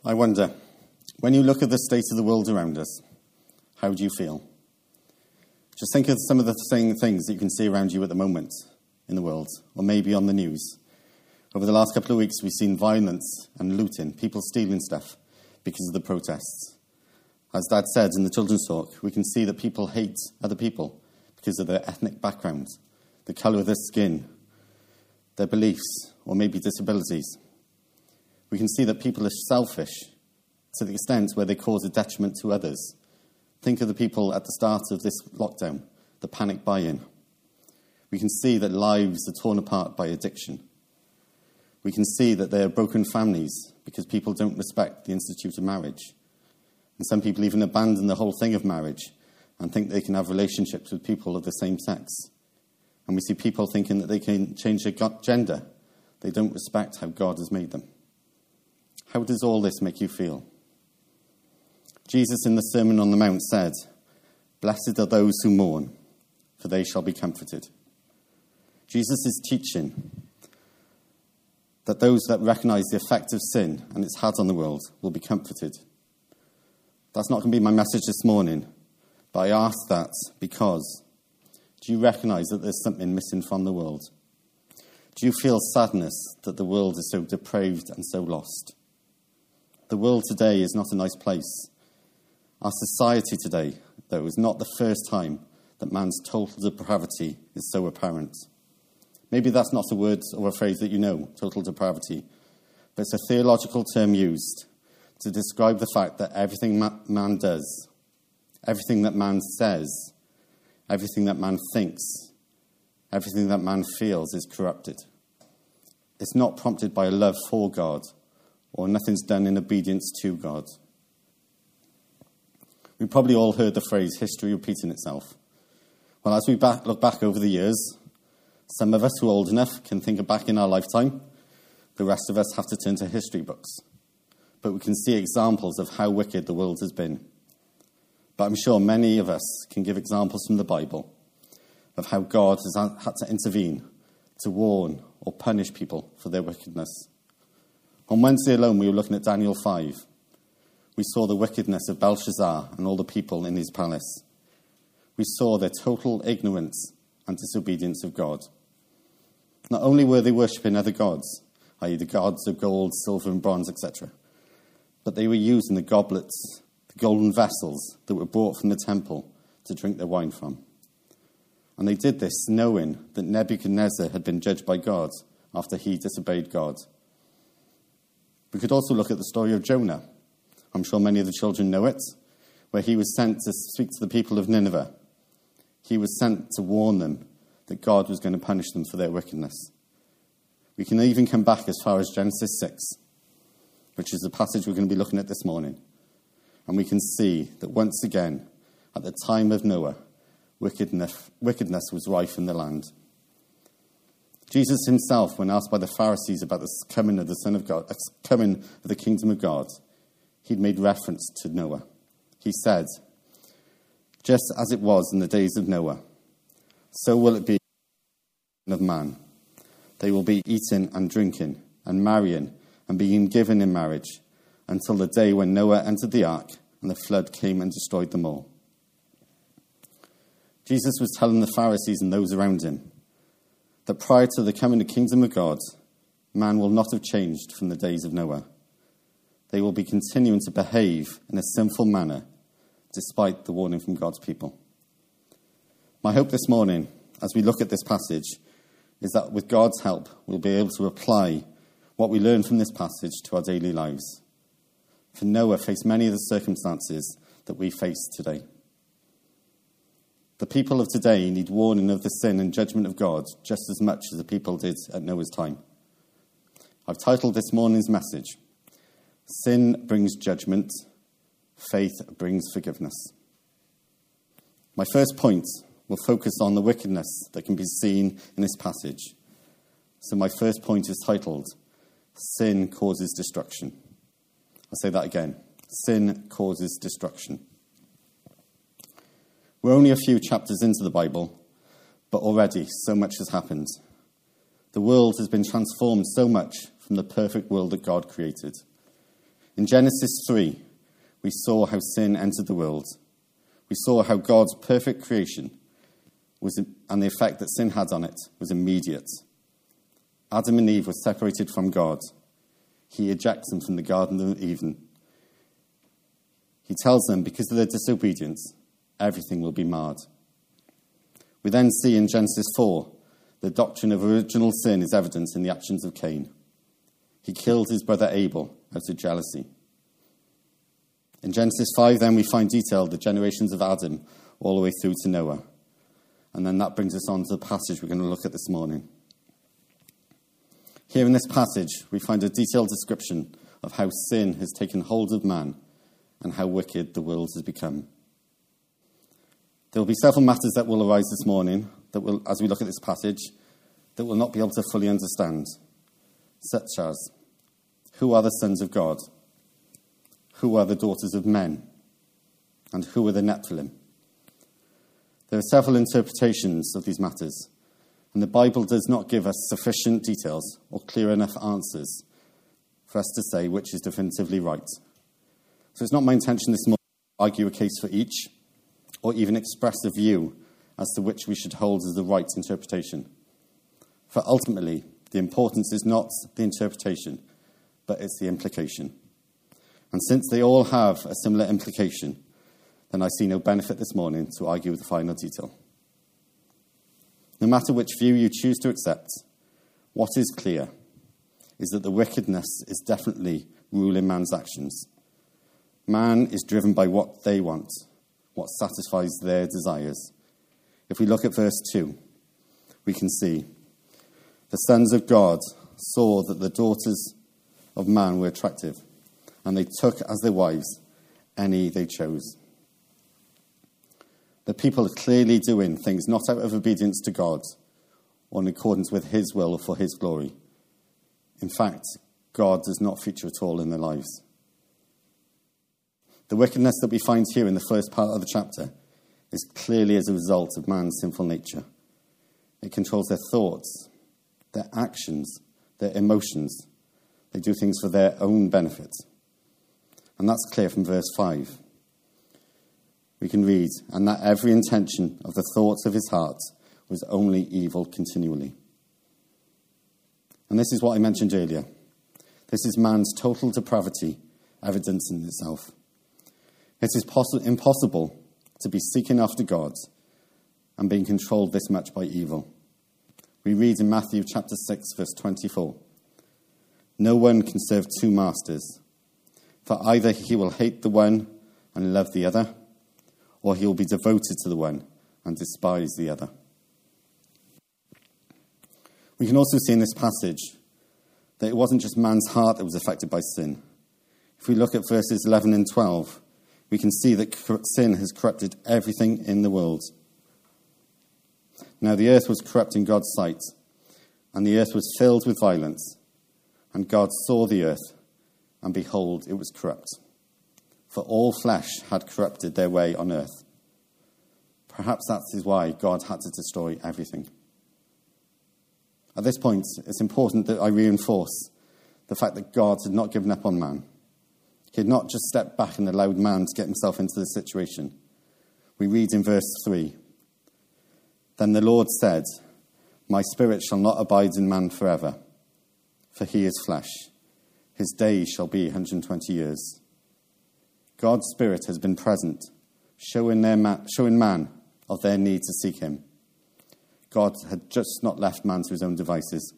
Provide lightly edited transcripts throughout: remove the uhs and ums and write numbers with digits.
I wonder, when you look at the state of the world around us, how do you feel? Just think of some of the same things that you can see around you at the moment in the world, or maybe on the news. Over the last couple of weeks, we've seen violence and looting, people stealing stuff because of the protests. As Dad said in the children's talk, we can see that people hate other people because of their ethnic background, the colour of their skin, their beliefs, or maybe disabilities. We can see that people are selfish to the extent where they cause a detriment to others. Think of the people at the start of this lockdown, the panic buy-in. We can see that lives are torn apart by addiction. We can see that there are broken families because people don't respect the institute of marriage. And some people even abandon the whole thing of marriage and think they can have relationships with people of the same sex. And we see people thinking that they can change their gender. They don't respect how God has made them. How does all this make you feel? Jesus in the Sermon on the Mount said, "Blessed are those who mourn, for they shall be comforted." Jesus is teaching that those that recognise the effect of sin and its had on the world will be comforted. That's not going to be my message this morning, but I ask that because do you recognise that there's something missing from the world? Do you feel sadness that the world is so depraved and so lost? The world today is not a nice place. Our society today, though, is not the first time that man's total depravity is so apparent. Maybe that's not a word or a phrase that you know, total depravity, but it's a theological term used to describe the fact that everything man does, everything that man says, everything that man thinks, everything that man feels is corrupted. It's not prompted by a love for God, or nothing's done in obedience to God. We've probably all heard the phrase, history repeating itself. Well, as we look back over the years, some of us who are old enough can think back in our lifetime. The rest of us have to turn to history books. But we can see examples of how wicked the world has been. But I'm sure many of us can give examples from the Bible of how God has had to intervene to warn or punish people for their wickedness. On Wednesday alone, we were looking at Daniel 5. We saw the wickedness of Belshazzar and all the people in his palace. We saw their total ignorance and disobedience of God. Not only were they worshipping other gods, i.e. the gods of gold, silver and bronze, etc., but they were using the goblets, the golden vessels that were brought from the temple to drink their wine from. And they did this knowing that Nebuchadnezzar had been judged by God after he disobeyed God. We could also look at the story of Jonah. I'm sure many of the children know it, where he was sent to speak to the people of Nineveh. He was sent to warn them that God was going to punish them for their wickedness. We can even come back as far as Genesis 6, which is the passage we're going to be looking at this morning. And we can see that once again, at the time of Noah, wickedness was rife in the land. Jesus himself, when asked by the Pharisees about the coming of the Son of God, coming of the kingdom of God, he'd made reference to Noah. He said, "Just as it was in the days of Noah, so will it be of man. They will be eating and drinking and marrying and being given in marriage until the day when Noah entered the ark and the flood came and destroyed them all." Jesus was telling the Pharisees and those around him that prior to the coming of the kingdom of God, man will not have changed from the days of Noah. They will be continuing to behave in a sinful manner despite the warning from God's people. My hope this morning, as we look at this passage, is that with God's help, we'll be able to apply what we learn from this passage to our daily lives. For Noah faced many of the circumstances that we face today. The people of today need warning of the sin and judgment of God just as much as the people did at Noah's time. I've titled this morning's message, "Sin brings judgment, faith brings forgiveness." My first point will focus on the wickedness that can be seen in this passage. So my first point is titled, "Sin causes destruction." I'll say that again. Sin causes destruction. We're only a few chapters into the Bible, but already so much has happened. The world has been transformed so much from the perfect world that God created. In Genesis 3, we saw how sin entered the world. We saw how God's perfect creation and the effect that sin had on it was immediate. Adam and Eve were separated from God. He ejects them from the Garden of Eden. He tells them, because of their disobedience, everything will be marred. We then see in Genesis 4, the doctrine of original sin is evident in the actions of Cain. He killed his brother Abel out of jealousy. In Genesis 5, then, we find detailed the generations of Adam all the way through to Noah. And then that brings us on to the passage we're going to look at this morning. Here in this passage, we find a detailed description of how sin has taken hold of man and how wicked the world has become. There will be several matters that will arise this morning, as we look at this passage, that we'll not be able to fully understand, such as, who are the sons of God? Who are the daughters of men? And who are the Nephilim? There are several interpretations of these matters, and the Bible does not give us sufficient details or clear enough answers for us to say which is definitively right. So it's not my intention this morning to argue a case for each, or even express a view as to which we should hold as the right interpretation. For ultimately, the importance is not the interpretation, but it's the implication. And since they all have a similar implication, then I see no benefit this morning to argue with the final detail. No matter which view you choose to accept, what is clear is that the wickedness is definitely ruling man's actions. Man is driven by what they want, what satisfies their desires. If we look at verse 2, we can see, the sons of God saw that the daughters of man were attractive, and they took as their wives any they chose. The people are clearly doing things not out of obedience to God or in accordance with his will or for his glory. In fact, God does not feature at all in their lives. The wickedness that we find here in the first part of the chapter is clearly as a result of man's sinful nature. It controls their thoughts, their actions, their emotions. They do things for their own benefit. And that's clear from verse 5. We can read, and that every intention of the thoughts of his heart was only evil continually. And this is what I mentioned earlier. This is man's total depravity evidencing itself. It is impossible to be seeking after God and being controlled this much by evil. We read in Matthew chapter 6, verse 24, no one can serve two masters, for either he will hate the one and love the other, or he will be devoted to the one and despise the other. We can also see in this passage that it wasn't just man's heart that was affected by sin. If we look at verses 11 and 12, we can see that sin has corrupted everything in the world. Now the earth was corrupt in God's sight, and the earth was filled with violence. And God saw the earth, and behold, it was corrupt. For all flesh had corrupted their way on earth. Perhaps that is why God had to destroy everything. At this point, it's important that I reinforce the fact that God had not given up on man. He had not just stepped back and allowed man to get himself into this situation. We read in verse 3, then the Lord said, my spirit shall not abide in man forever, for he is flesh. His days shall be 120 years. God's spirit has been present, showing man of their need to seek him. God had just not left man to his own devices.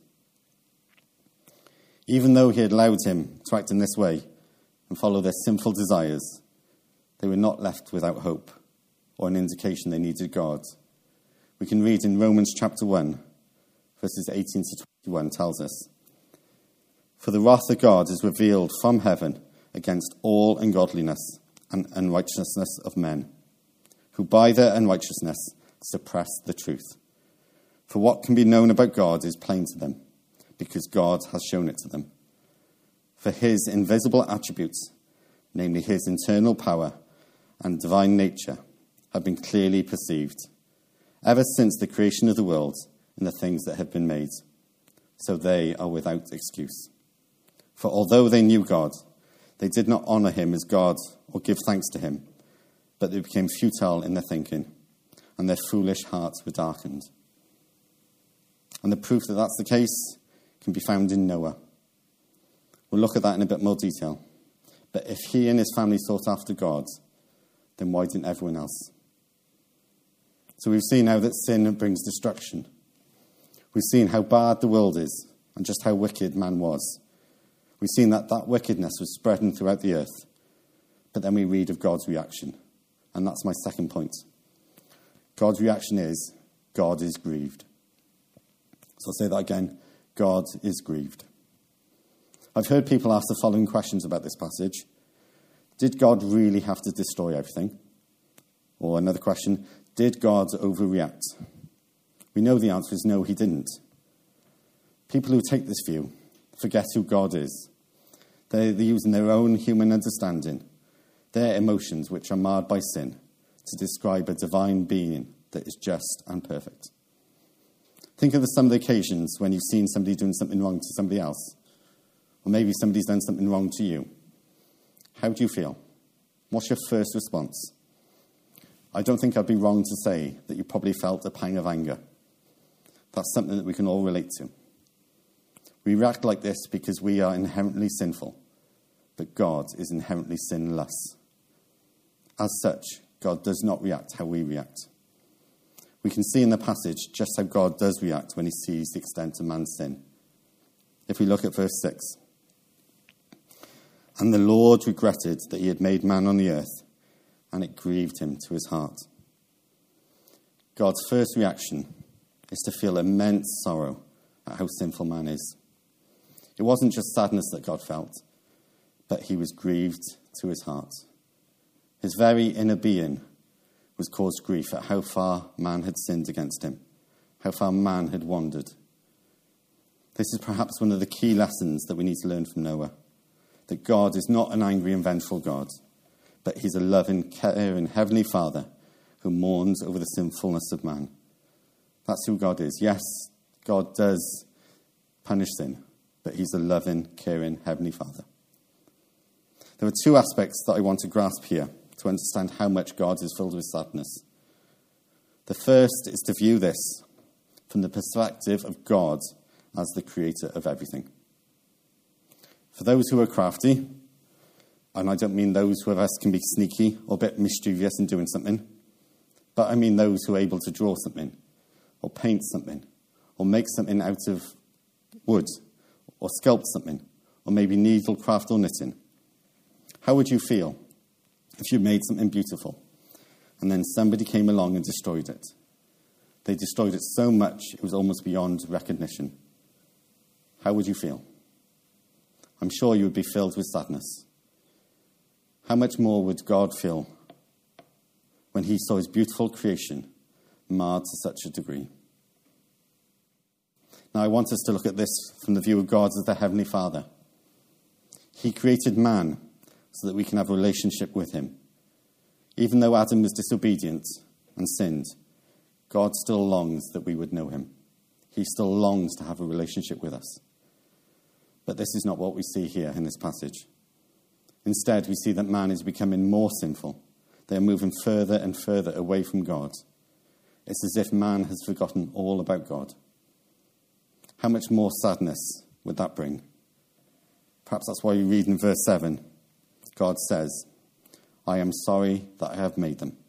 Even though he had allowed him to act in this way and follow their sinful desires, they were not left without hope or an indication they needed God. We can read in Romans chapter 1, verses 18 to 21 tells us, for the wrath of God is revealed from heaven against all ungodliness and unrighteousness of men, who by their unrighteousness suppress the truth. For what can be known about God is plain to them, because God has shown it to them. For his invisible attributes, namely his internal power and divine nature, have been clearly perceived, ever since the creation of the world and the things that have been made. So they are without excuse. For although they knew God, They did not honor him as God or give thanks to him, but they became futile in their thinking, and their foolish hearts were darkened. And the proof that that's the case can be found in Noah. We'll look at that in a bit more detail. But if he and his family sought after God, then why didn't everyone else? So we've seen how that sin brings destruction. We've seen how bad the world is and just how wicked man was. We've seen that that wickedness was spreading throughout the earth. But then we read of God's reaction. And that's my second point. God's reaction is, God is grieved. So I'll say that again. God is grieved. I've heard people ask the following questions about this passage. Did God really have to destroy everything? Or another question, did God overreact? We know the answer is no, he didn't. People who take this view forget who God is. They're using their own human understanding, their emotions, which are marred by sin, to describe a divine being that is just and perfect. Think of some of the occasions when you've seen somebody doing something wrong to somebody else. Or maybe somebody's done something wrong to you. How do you feel? What's your first response? I don't think I'd be wrong to say that you probably felt a pang of anger. That's something that we can all relate to. We react like this because we are inherently sinful, but God is inherently sinless. As such, God does not react how we react. We can see in the passage just how God does react when he sees the extent of man's sin. If we look at verse 6. And the Lord regretted that he had made man on the earth, and it grieved him to his heart. God's first reaction is to feel immense sorrow at how sinful man is. It wasn't just sadness that God felt, but he was grieved to his heart. His very inner being was caused grief at how far man had sinned against him, how far man had wandered. This is perhaps one of the key lessons that we need to learn from Noah, that God is not an angry and vengeful God, but he's a loving, caring Heavenly Father who mourns over the sinfulness of man. That's who God is. Yes, God does punish sin, but he's a loving, caring Heavenly Father. There are two aspects that I want to grasp here to understand how much God is filled with sadness. The first is to view this from the perspective of God as the creator of everything. For those who are crafty, and I don't mean those who of us can be sneaky or a bit mischievous in doing something, but I mean those who are able to draw something, or paint something, or make something out of wood, or sculpt something, or maybe needlecraft or knitting. How would you feel if you made something beautiful, and then somebody came along and destroyed it? They destroyed it so much it was almost beyond recognition. How would you feel? I'm sure you would be filled with sadness. How much more would God feel when he saw his beautiful creation marred to such a degree? Now, I want us to look at this from the view of God as the Heavenly Father. He created man so that we can have a relationship with him. Even though Adam was disobedient and sinned, God still longs that we would know him. He still longs to have a relationship with us. But this is not what we see here in this passage. Instead, we see that man is becoming more sinful. They are moving further and further away from God. It's as if man has forgotten all about God. How much more sadness would that bring? Perhaps that's why we read in verse 7, God says, I am sorry that I have made them.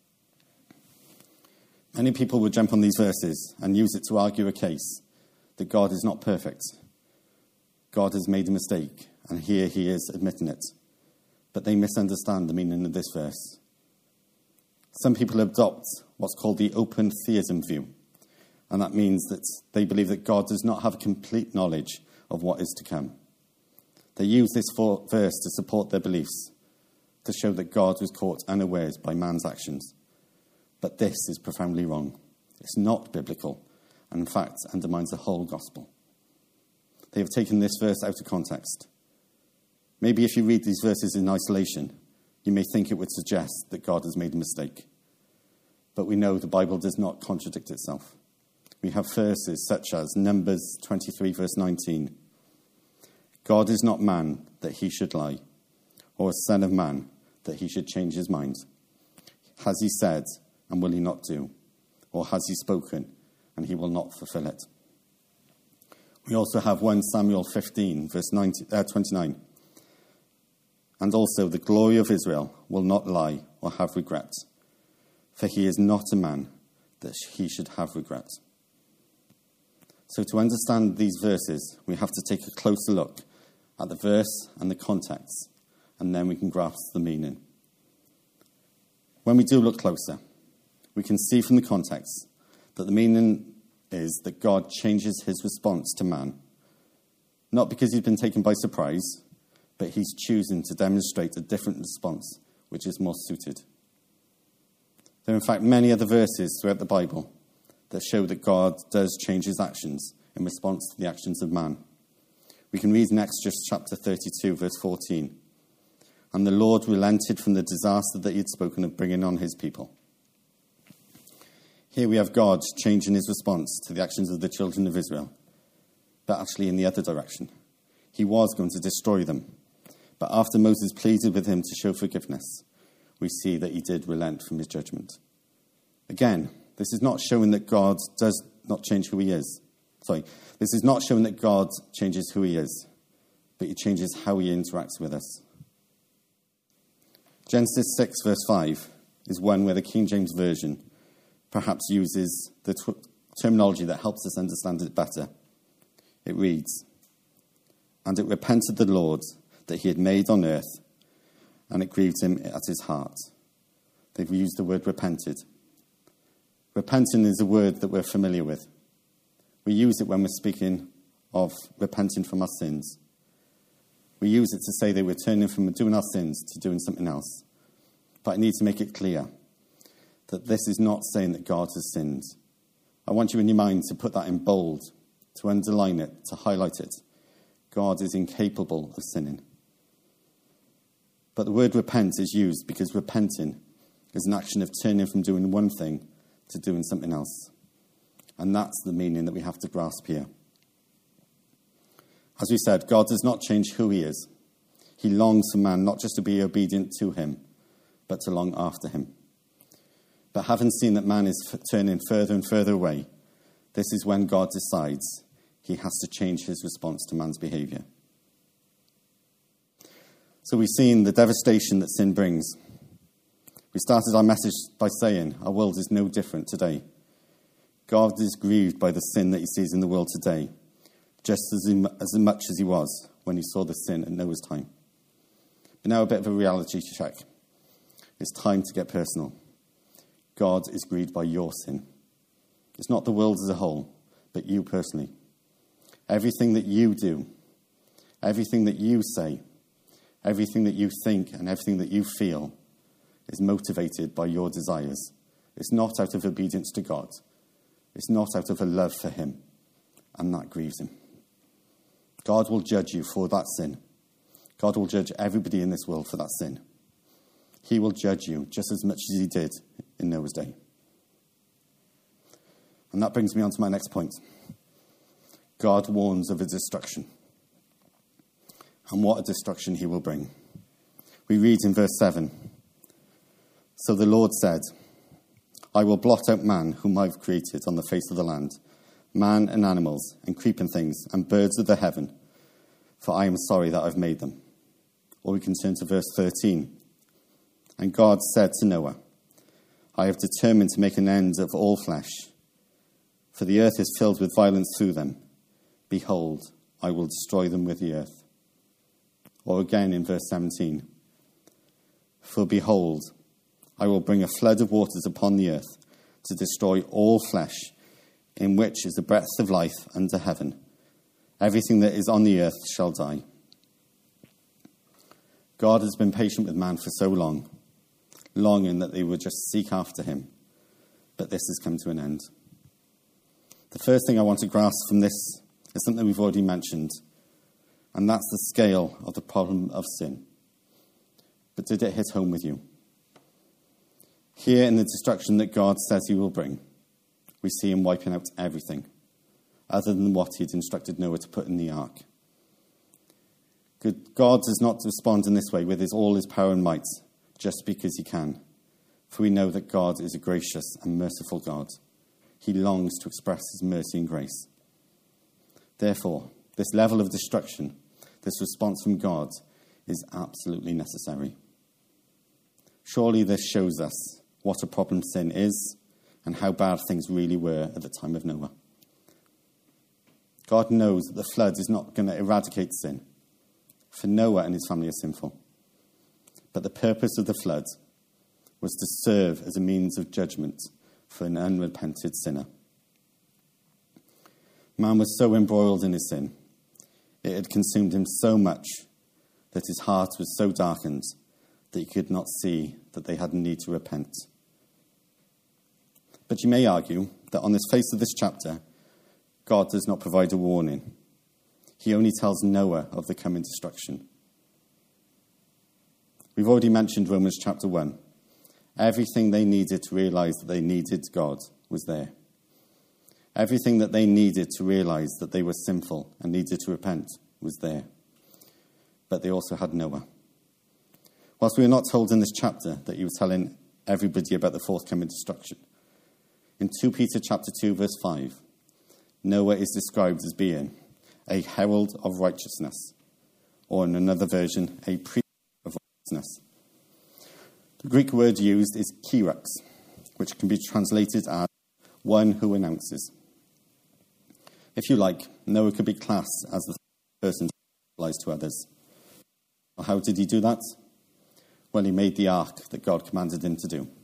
Many people would jump on these verses and use it to argue a case that God is not perfect. God has made a mistake, and here he is admitting it. But they misunderstand the meaning of this verse. Some people adopt what's called the open theism view, and that means that they believe that God does not have complete knowledge of what is to come. They use this verse to support their beliefs, to show that God was caught unawares by man's actions. But this is profoundly wrong. It's not biblical, and in fact undermines the whole gospel. They have taken this verse out of context. Maybe if you read these verses in isolation, you may think it would suggest that God has made a mistake. But we know the Bible does not contradict itself. We have verses such as Numbers 23, verse 19. God is not man that he should lie. or a son of man, that he should change his mind? Has he said, and will he not do? Or has he spoken, and he will not fulfill it? We also have 1 Samuel 15, verse 29. And also, the glory of Israel will not lie or have regret, for he is not a man that he should have regret. So to understand these verses, we have to take a closer look at the verse and the context, and then we can grasp the meaning. When we do look closer, we can see from the context that the meaning is that God changes his response to man, not because he's been taken by surprise, but he's choosing to demonstrate a different response, which is more suited. There are in fact many other verses throughout the Bible that show that God does change his actions in response to the actions of man. We can read in Exodus chapter 32, verse 14. And the Lord relented from the disaster that he had spoken of bringing on his people. Here we have God changing his response to the actions of the children of Israel, but actually in the other direction. He was going to destroy them, but after Moses pleaded with him to show forgiveness, we see that he did relent from his judgment. Again, this is not showing that God does not change who he is. This is not showing that God changes who he is, but he changes how he interacts with us. Genesis 6, verse 5 is one where the King James Version perhaps uses the terminology that helps us understand it better. It reads, "And it repented the Lord that he had made on earth, and it grieved him at his heart." They've used the word repented. Repenting is a word that we're familiar with. We use it when we're speaking of repenting from our sins. We use it to say that we're turning from doing our sins to doing something else. But I need to make it clear that this is not saying that God has sinned. I want you in your mind to put that in bold, to underline it, to highlight it. God is incapable of sinning. But the word repent is used because repenting is an action of turning from doing one thing to doing something else. And that's the meaning that we have to grasp here. As we said, God does not change who he is. He longs for man not just to be obedient to him, but to long after him. But having seen that man is turning further and further away, this is when God decides he has to change his response to man's behavior. So we've seen the devastation that sin brings. We started our message by saying our world is no different today. God is grieved by the sin that he sees in the world today, just as much as he was when he saw the sin at Noah's time. But now a bit of a reality check. It's time to get personal. God is grieved by your sin. It's not the world as a whole, but you personally. Everything that you do, everything that you say, everything that you think, and everything that you feel is motivated by your desires. It's not out of obedience to God. It's not out of a love for him, and that grieves him. God will judge you for that sin. God will judge everybody in this world for that sin. He will judge you just as much as he did in Noah's day. And that brings me on to my next point. God warns of a destruction. And what a destruction he will bring. We read in verse 7. So the Lord said, I will blot out man whom I've created on the face of the land, man and animals and creeping things and birds of the heaven, for I am sorry that I've made them. Or we can turn to verse 13. And God said to Noah, I have determined to make an end of all flesh, for the earth is filled with violence through them. Behold, I will destroy them with the earth. Or again in verse 17. For behold, I will bring a flood of waters upon the earth to destroy all flesh, in which is the breath of life under heaven. Everything that is on the earth shall die. God has been patient with man for so long, longing that they would just seek after him. But this has come to an end. The first thing I want to grasp from this is something we've already mentioned, and that's the scale of the problem of sin. But did it hit home with you? Here in the destruction that God says he will bring, we see him wiping out everything, other than what he'd instructed Noah to put in the ark. God does not respond in this way with all his power and might, just because he can. For we know that God is a gracious and merciful God. He longs to express his mercy and grace. Therefore, this level of destruction, this response from God, is absolutely necessary. Surely this shows us what a problem sin is and how bad things really were at the time of Noah. God knows that the flood is not going to eradicate sin, for Noah and his family are sinful. But the purpose of the flood was to serve as a means of judgment for an unrepented sinner. Man was so embroiled in his sin, it had consumed him so much that his heart was so darkened that he could not see that they had need to repent. But you may argue that on the face of this chapter, God does not provide a warning. He only tells Noah of the coming destruction. We've already mentioned Romans chapter 1. Everything they needed to realize that they needed God was there. Everything that they needed to realize that they were sinful and needed to repent was there. But they also had Noah. Whilst we are not told in this chapter that he was telling everybody about the forthcoming destruction, in 2 Peter chapter 2 verse 5, Noah is described as being a herald of righteousness, or in another version, a priest of righteousness. The Greek word used is kyrios, which can be translated as one who announces. If you like, Noah could be classed as the person who applies to others. Well, how did he do that? Well, he made the ark that God commanded him to do.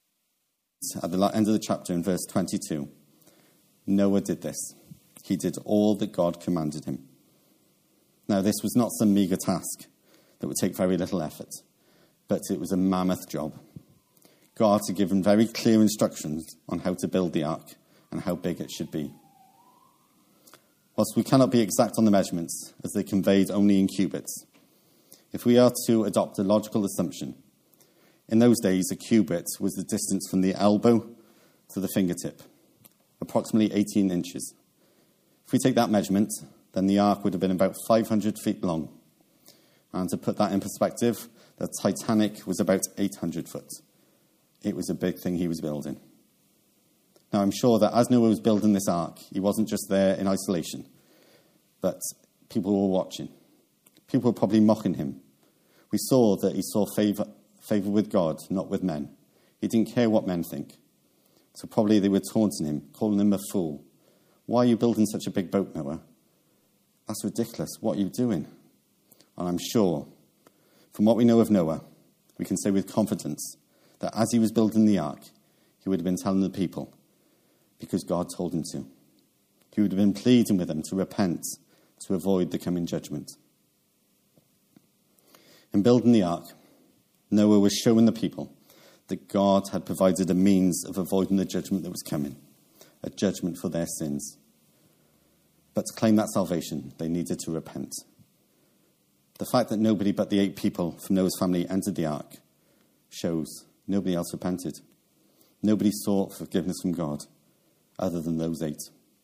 At the end of the chapter in verse 22, Noah did this. He did all that God commanded him. Now, this was not some meagre task that would take very little effort, but it was a mammoth job. God had given very clear instructions on how to build the ark and how big it should be. Whilst we cannot be exact on the measurements, as they conveyed only in cubits, if we are to adopt a logical assumption, in those days a cubit was the distance from the elbow to the fingertip, approximately 18 inches. If we take that measurement, then the ark would have been about 500 feet long. And to put that in perspective, the Titanic was about 800 foot. It was a big thing he was building. Now, I'm sure that as Noah was building this ark, he wasn't just there in isolation, but people were watching. People were probably mocking him. We saw that he saw favor with God, not with men. He didn't care what men think. So probably they were taunting him, calling him a fool. Why are you building such a big boat, Noah? That's ridiculous. What are you doing? And I'm sure, from what we know of Noah, we can say with confidence that as he was building the ark, he would have been telling the people, because God told him to. He would have been pleading with them to repent, to avoid the coming judgment. In building the ark, Noah was showing the people that God had provided a means of avoiding the judgment that was coming, a judgment for their sins. But to claim that salvation, they needed to repent. The fact that nobody but the 8 people from Noah's family entered the ark shows nobody else repented. Nobody sought forgiveness from God other than those 8.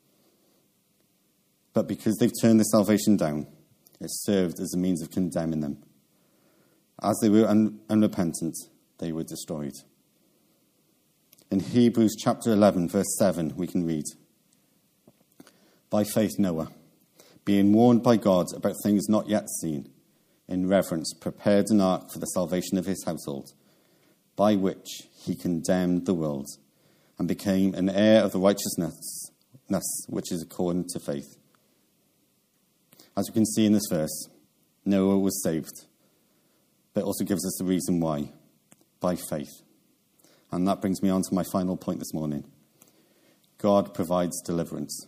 But because they've turned the salvation down, it served as a means of condemning them. As they were unrepentant, they were destroyed. In Hebrews chapter 11, verse 7, we can read, "By faith Noah, being warned by God about things not yet seen, in reverence prepared an ark for the salvation of his household, by which he condemned the world, and became an heir of the righteousness which is according to faith." As we can see in this verse, Noah was saved, but it also gives us the reason why, by faith. And that brings me on to my final point this morning. God provides deliverance.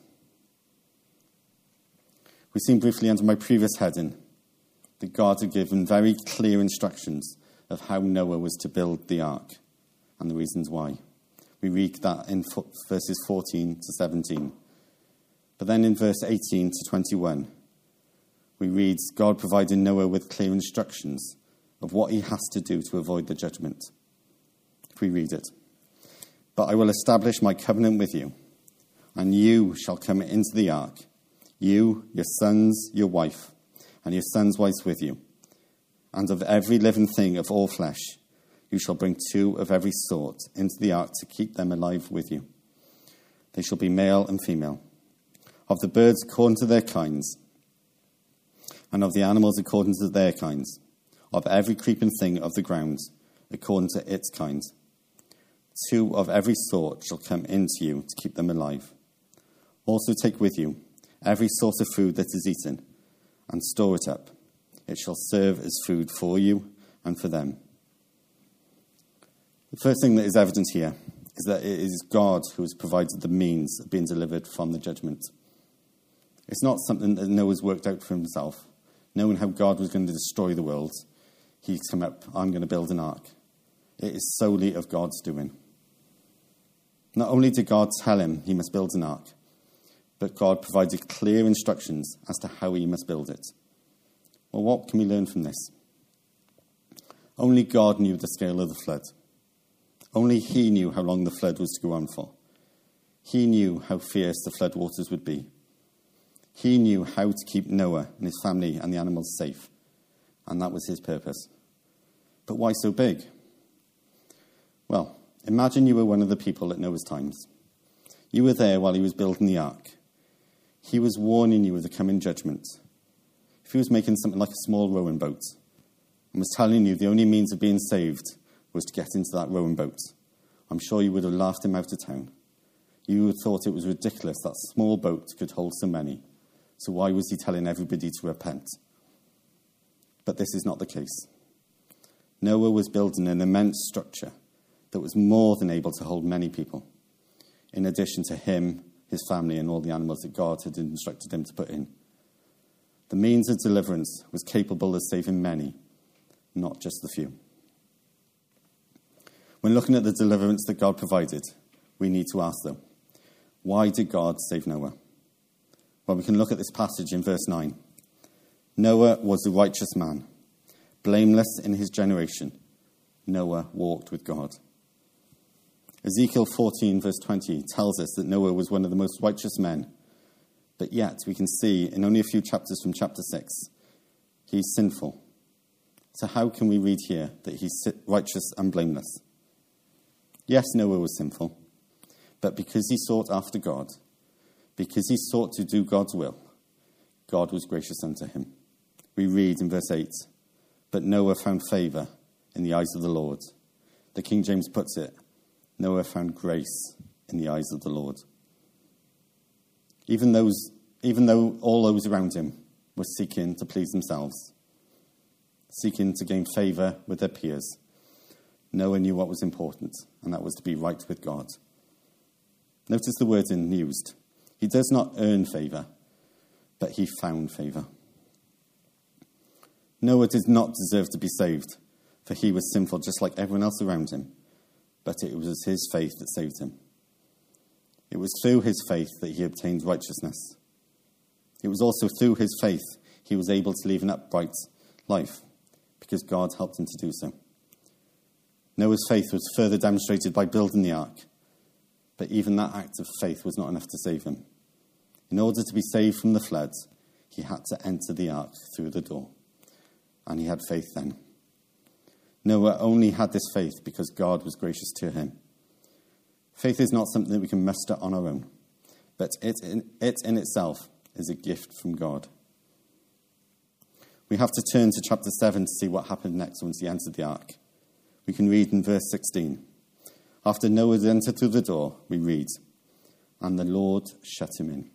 We've seen briefly under my previous heading that God had given very clear instructions of how Noah was to build the ark and the reasons why. We read that in verses 14 to 17. But then in verse 18 to 21, we read God providing Noah with clear instructions of what he has to do to avoid the judgment. If we read it, "But I will establish my covenant with you, and you shall come into the ark, you, your sons, your wife, and your sons' wives with you. And of every living thing of all flesh, you shall bring 2 of every sort into the ark to keep them alive with you. They shall be male and female. Of the birds according to their kinds, and of the animals according to their kinds, of every creeping thing of the ground according to its kind. 2 of every sort shall come into you to keep them alive. Also take with you every sort of food that is eaten, and store it up. It shall serve as food for you and for them. The first thing that is evident here is that it is God who has provided the means of being delivered from the judgment. It's not something that Noah's worked out for himself. Knowing how God was going to destroy the world, he's come up, I'm going to build an ark. It is solely of God's doing. Not only did God tell him he must build an ark, but God provided clear instructions as to how he must build it. Well, what can we learn from this? Only God knew the scale of the flood. Only he knew how long the flood was to go on for. He knew how fierce the flood waters would be. He knew how to keep Noah and his family and the animals safe, and that was his purpose. But why so big? Well, imagine you were one of the people at Noah's times. You were there while he was building the ark. He was warning you of the coming judgment. If he was making something like a small rowing boat and was telling you the only means of being saved was to get into that rowing boat, I'm sure you would have laughed him out of town. You would have thought it was ridiculous that small boat could hold so many. So why was he telling everybody to repent? But this is not the case. Noah was building an immense structure that was more than able to hold many people, in addition to him, his family, and all the animals that God had instructed him to put in. The means of deliverance was capable of saving many, not just the few. When looking at the deliverance that God provided, we need to ask, though, why did God save Noah? Well, we can look at this passage in verse 9. Noah was a righteous man, blameless in his generation. Noah walked with God. Ezekiel 14, verse 20, tells us that Noah was one of the most righteous men. But yet, we can see in only a few chapters from chapter 6, he's sinful. So how can we read here that he's righteous and blameless? Yes, Noah was sinful, but because he sought after God, because he sought to do God's will, God was gracious unto him. We read in verse 8, but Noah found favour in the eyes of the Lord. The King James puts it, Noah found grace in the eyes of the Lord. Even though all those around him were seeking to please themselves, seeking to gain favour with their peers, Noah knew what was important, and that was to be right with God. Notice the wording used. He does not earn favour, but he found favour. Noah did not deserve to be saved, for he was sinful just like everyone else around him, but it was his faith that saved him. It was through his faith that he obtained righteousness. It was also through his faith he was able to live an upright life, because God helped him to do so. Noah's faith was further demonstrated by building the ark, but even that act of faith was not enough to save him. In order to be saved from the flood, he had to enter the ark through the door, and he had faith then. Noah only had this faith because God was gracious to him. Faith is not something that we can muster on our own, but it in itself is a gift from God. We have to turn to chapter 7 to see what happened next once he entered the ark. We can read in verse 16. After Noah had entered through the door, we read, and the Lord shut him in.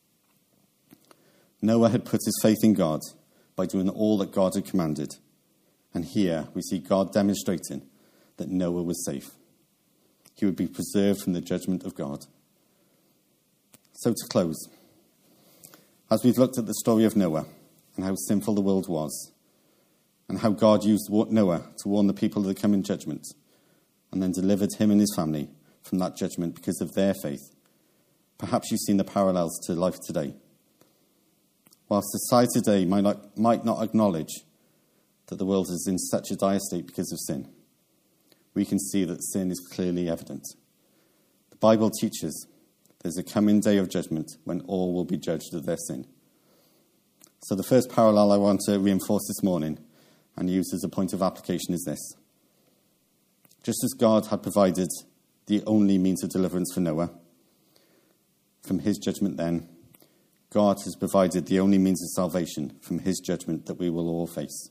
Noah had put his faith in God by doing all that God had commanded. And here we see God demonstrating that Noah was safe. He would be preserved from the judgment of God. So to close, as we've looked at the story of Noah and how sinful the world was, and how God used Noah to warn the people of the coming judgment, and then delivered him and his family from that judgment because of their faith, perhaps you've seen the parallels to life today. While society today might not acknowledge that the world is in such a dire state because of sin, we can see that sin is clearly evident. The Bible teaches there's a coming day of judgment when all will be judged of their sin. So the first parallel I want to reinforce this morning and use as a point of application is this. Just as God had provided the only means of deliverance for Noah from his judgment then, God has provided the only means of salvation from his judgment that we will all face.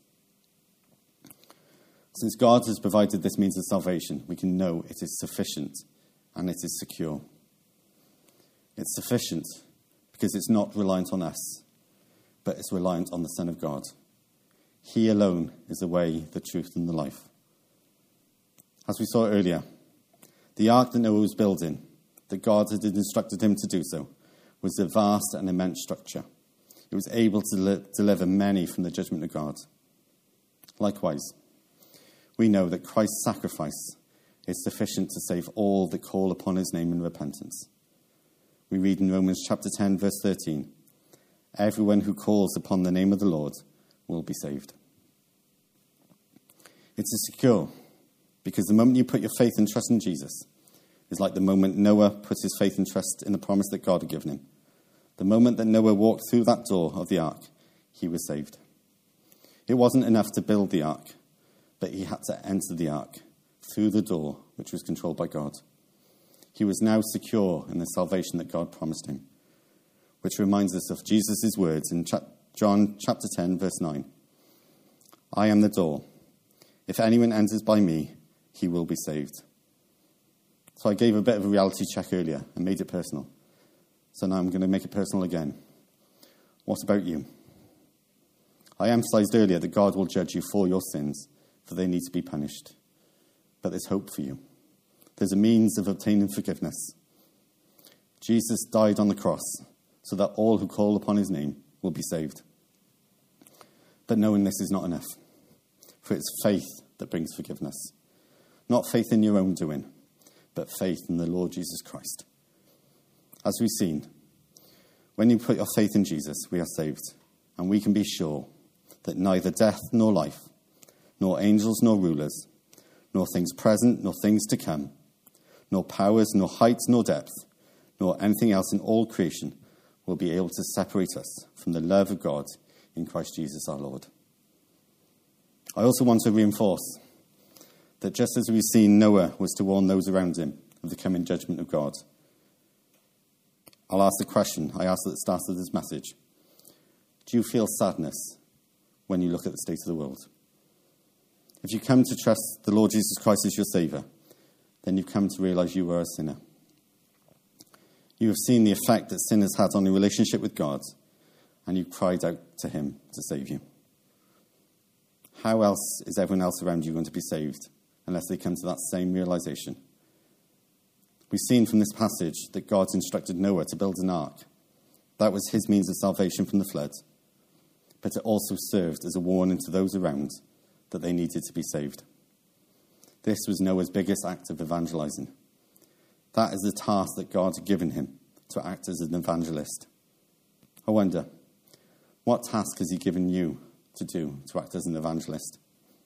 Since God has provided this means of salvation, we can know it is sufficient and it is secure. It's sufficient because it's not reliant on us, but it's reliant on the Son of God. He alone is the way, the truth, and the life. As we saw earlier, the ark that Noah was building, that God had instructed him to do so, was a vast and immense structure. It was able to deliver many from the judgment of God. Likewise, we know that Christ's sacrifice is sufficient to save all that call upon his name in repentance. We read in Romans chapter 10, verse 13, everyone who calls upon the name of the Lord will be saved. It is secure because the moment you put your faith and trust in Jesus is like the moment Noah put his faith and trust in the promise that God had given him. The moment that Noah walked through that door of the ark, he was saved. It wasn't enough to build the ark, but he had to enter the ark through the door which was controlled by God. He was now secure in the salvation that God promised him, which reminds us of Jesus' words in John chapter 10, verse 9. I am the door. If anyone enters by me, he will be saved. So I gave a bit of a reality check earlier and made it personal. So now I'm going to make it personal again. What about you? I emphasized earlier that God will judge you for your sins, for they need to be punished. But there's hope for you. There's a means of obtaining forgiveness. Jesus died on the cross so that all who call upon his name will be saved. But knowing this is not enough, for it's faith that brings forgiveness. Not faith in your own doing, but faith in the Lord Jesus Christ. As we've seen, when you put your faith in Jesus, we are saved, and we can be sure that neither death nor life, nor angels nor rulers, nor things present nor things to come, nor powers, nor height, nor depth, nor anything else in all creation will be able to separate us from the love of God in Christ Jesus our Lord. I also want to reinforce that just as we've seen Noah was to warn those around him of the coming judgment of God, I'll ask the question I asked at the start of this message. Do you feel sadness when you look at the state of the world? If you come to trust the Lord Jesus Christ as your Saviour, then you've come to realise you are a sinner. You have seen the effect that sin has had on your relationship with God, and you've cried out to him to save you. How else is everyone else around you going to be saved unless they come to that same realisation? We've seen from this passage that God instructed Noah to build an ark. That was his means of salvation from the flood. But it also served as a warning to those around that they needed to be saved. This was Noah's biggest act of evangelizing. That is the task that God had given him, to act as an evangelist. I wonder, what task has he given you to do to act as an evangelist?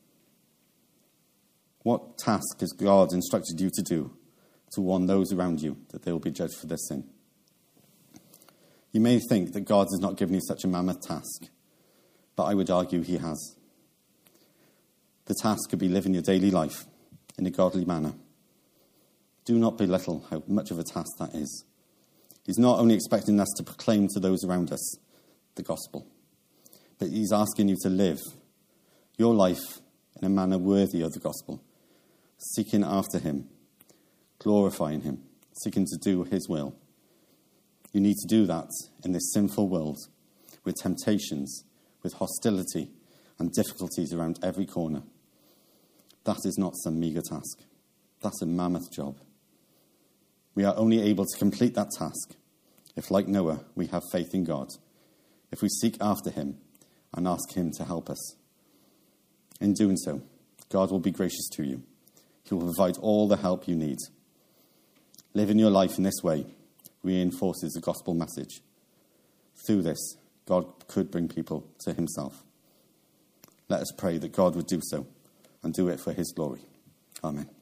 What task has God instructed you to do to warn those around you that they will be judged for their sin? You may think that God has not given you such a mammoth task, but I would argue he has. The task could be living your daily life in a godly manner. Do not belittle how much of a task that is. He's not only expecting us to proclaim to those around us the gospel, but he's asking you to live your life in a manner worthy of the gospel, seeking after him, glorifying him, seeking to do his will. You need to do that in this sinful world with temptations, with hostility and difficulties around every corner. That is not some meagre task. That's a mammoth job. We are only able to complete that task if, like Noah, we have faith in God, if we seek after him and ask him to help us. In doing so, God will be gracious to you. He will provide all the help you need. Living your life in this way reinforces the gospel message. Through this, God could bring people to himself. Let us pray that God would do so and do it for his glory. Amen.